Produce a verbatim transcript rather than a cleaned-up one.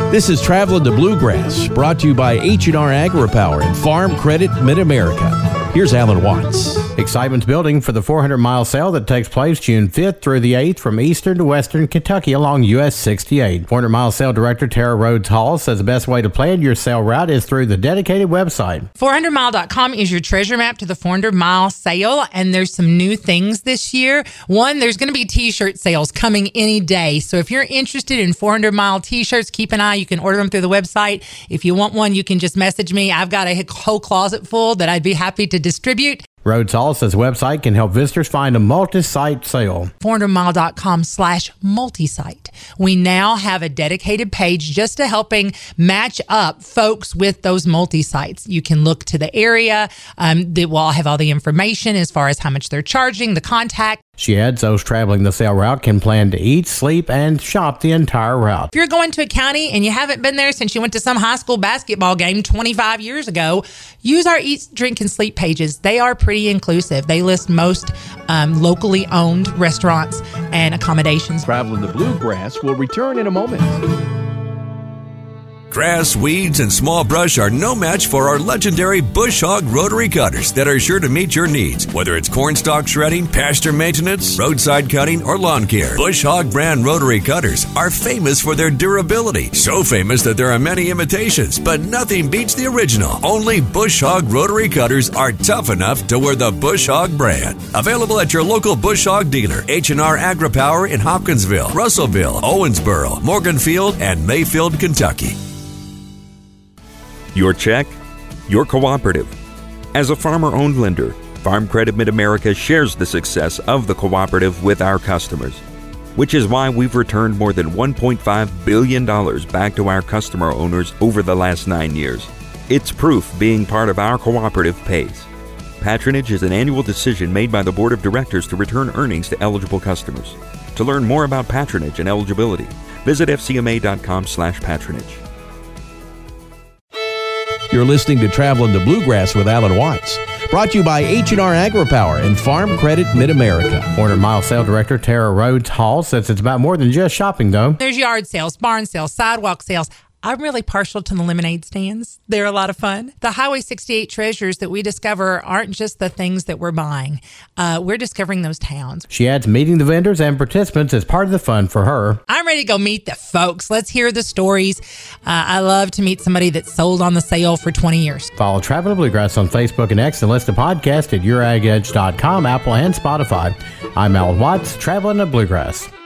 This is Traveling the Bluegrass, brought to you by H and R AgriPower and Farm Credit Mid-America. Here's Alan Watts. Excitement's building for the four hundred mile sale that takes place June fifth through the eighth from eastern to western Kentucky along U S sixty-eight. four hundred mile sale director Tara Rhodes Hall says the best way to plan your sale route is through the dedicated website. four hundred mile dot com is your treasure map to the four hundred mile sale, and there's some new things this year. One, there's going to be t-shirt sales coming any day. So if you're interested in four hundred mile t-shirts, keep an eye. You can order them through the website. If you want one, you can just message me. I've got a whole closet full that I'd be happy to distribute. Rhodes Hall says the website can help visitors find a multi-site sale. four hundred mile dot com slash multi-site. We now have a dedicated page just to helping match up folks with those multi-sites. You can look to the area. Um, that will have all the information as far as how much they're charging, the contact. She adds those traveling the sale route can plan to eat, sleep, and shop the entire route. If you're going to a county and you haven't been there since you went to some high school basketball game twenty-five years ago, use our Eat, Drink, and Sleep pages. They are pretty inclusive. They list most um, locally owned restaurants and accommodations. Traveling the Bluegrass will return in a moment. Grass, weeds, and small brush are no match for our legendary Bush Hog rotary cutters that are sure to meet your needs. Whether it's cornstalk shredding, pasture maintenance, roadside cutting, or lawn care, Bush Hog brand rotary cutters are famous for their durability. So famous that there are many imitations, but nothing beats the original. Only Bush Hog rotary cutters are tough enough to wear the Bush Hog brand. Available at your local Bush Hog dealer. H and R AgriPower in Hopkinsville, Russellville, Owensboro, Morganfield, and Mayfield, Kentucky. Your check, your cooperative. As a farmer-owned lender, Farm Credit Mid-America shares the success of the cooperative with our customers, which is why we've returned more than one point five billion dollars back to our customer owners over the last nine years. It's proof being part of our cooperative pays. Patronage is an annual decision made by the Board of Directors to return earnings to eligible customers. To learn more about patronage and eligibility, visit F C M A dot com slash patronage. You're listening to Traveling the Bluegrass with Alan Watts, brought to you by H and R AgriPower and Farm Credit Mid-America. four hundred mile sale director Tara Rhodes Hall says it's about more than just shopping, though. There's yard sales, barn sales, sidewalk sales. I'm really partial to the lemonade stands. They're a lot of fun. The Highway sixty-eight treasures that we discover aren't just the things that we're buying. Uh, we're discovering those towns. She adds meeting the vendors and participants is part of the fun for her. I'm ready to go meet the folks. Let's hear the stories. Uh, I love to meet somebody that sold on the sale for twenty years. Follow Traveling the Bluegrass on Facebook and X and listen to podcasts at your ag edge dot com, Apple, and Spotify. I'm Alan Watts, Traveling the Bluegrass.